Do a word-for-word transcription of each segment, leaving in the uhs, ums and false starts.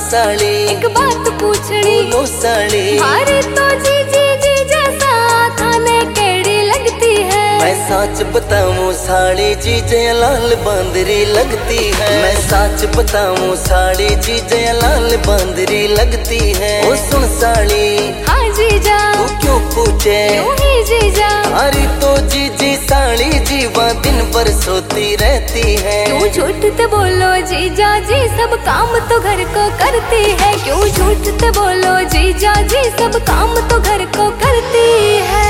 साली एक बात पूछनी बोलो साली, मारे तो जी जी जी जैसा थाने केड़ी लगती है। मैं सच बताऊं साली जीजे लाल बांदरी लगती है। मैं सच बताऊं साली जीजे लाल बांदरी लगती है। ओ सुन साली, हाँ जीजा तू क्यों पूछे क्यों ही जीजा, अरे तो जीजी साली जीवा दिन भर सोती रहती है। क्यों झूठ ते बोलो जीजा जी सब काम तो घर को करती है। क्यों झूठ ते बोलो जीजा जी सब काम तो घर को करती है।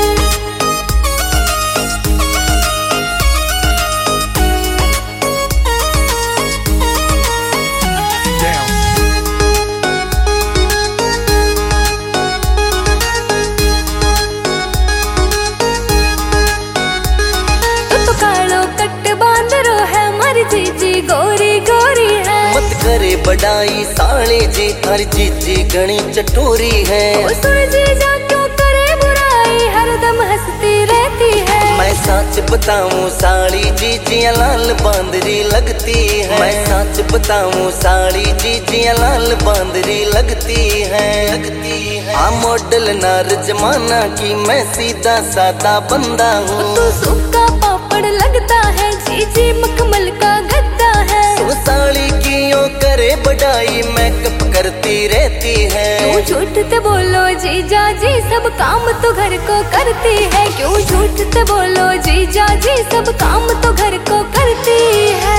जीजी गोरी गोरी है, मत करे बड़ाई साली जी थारी जीजी घनी चटोरी है। ओ सुन जीजा क्यों करे बुराई हरदम हंसती रहती है। मैं सच बताऊं साली जीजी लाल बांदरी लगती है। मैं सच बताऊं साली जीजी लाल बांदरी लगती है लगती है। आ मॉडल नार जमाना की मैं सीधा सादा बंदा हूँ। तू सूखा पापड़ लगता है जीजी मखमल का गद्दा है। वो साली क्यों करे बड़ाई मेकअप करती रहती है। क्यों झूठ ते बोलो जीजा जी सब काम तो घर को करती है। क्यों झूठ ते बोलो जीजा जी सब काम तो घर को करती है।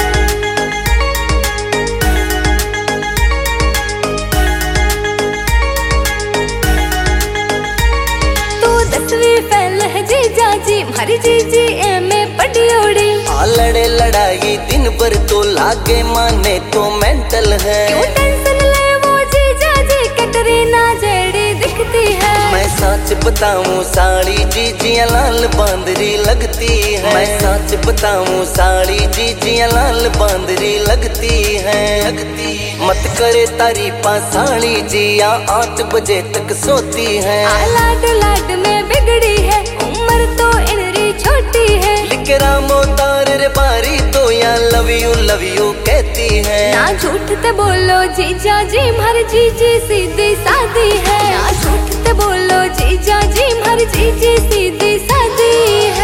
तू दसवीं फेल है जीजा जी हमारी जीजी एमे पढ़ियोड़ी। लड़े लड़ाई दिन भर तो लागे माने तो मेंटल है। क्यों टेंशन ले वो जीजा जी कैटरीना जेडी दिखती है। मैं सच बताऊं साली जीजी लाल बांदरी लगती है। मैं सच बताऊं साली जीजी लाल बांदरी लगती है लगती है। मत करे तारीफा साली जिया आठ बजे तक सोती है। लाड लाड में बिगड़ी है उम्र तो इनरी छोटी है। लिकरा मोतार रे बारी तो या लव यू लव यू कहती है। ना झूठ ते बोलो जीजा जी हमारी जीजी सीधी सादी है। ना झूठ ते बोलो जीजा जी हमारी जीजी सीधी सादी है।